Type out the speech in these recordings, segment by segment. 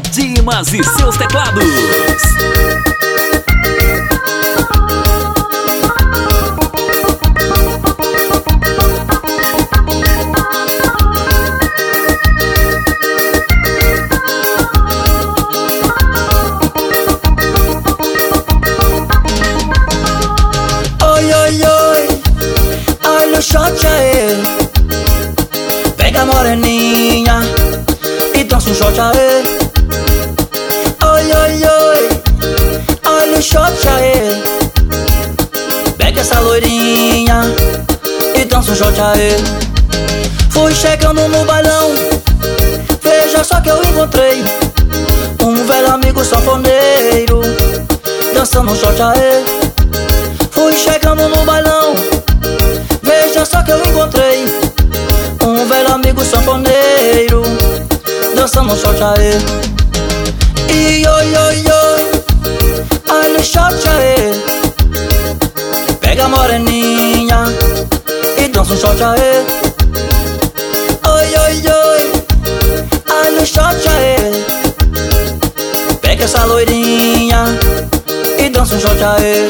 Dimas e seus teclados. Oi, oi, oi, olha o shot aí. Pega a moreninha e dança um shot aí. Oi, oi, oi, olha o shot aí. Pega essa loirinha e dança um shot aí. Fui chegando no bailão, veja só que eu encontrei um velho amigo sanfoneiro dançando um shot aí. Fui chegando no bailão, veja só que eu encontrei um velho amigo sanfoneiro dançando um shot aí. E oi, oi, oi, olha o shot aí. Pega a moreninha e dança um shot aí. Oi, oi, oi, olha o shot aí. Pega essa loirinha e dança um shot aí.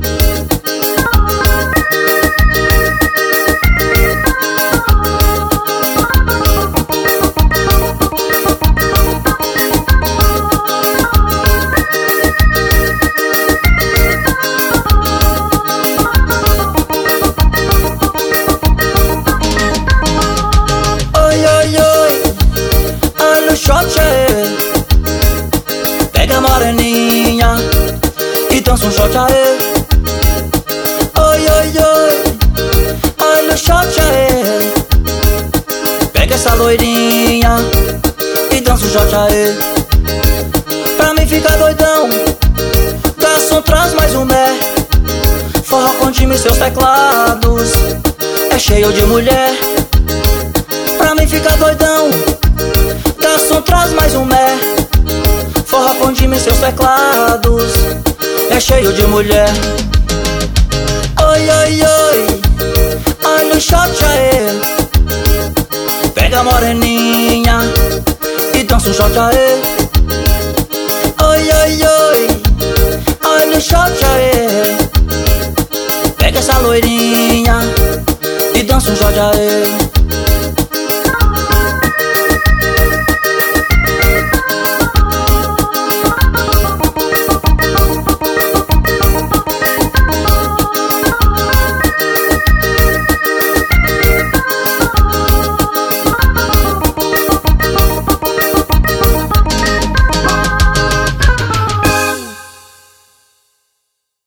Shot aí. Pega a moreninha e dança um shot aí. Oi, oi, oi, olha o shot aí. Pega essa loirinha e dança um shot aí. Pra mim ficar doidão, garçom traz mais um né. Forró com time e seus teclados é cheio de mulher. Pra mim ficar doidão, garçom traz mais um né. Forró com time e seus teclados é cheio de mulher. Oi, oi, oi, olha o shot aí. Pega a moreninha e dança um shot aí. Oi, oi, oi, olha o shot aí. Pega essa loirinha e dança um shot aí.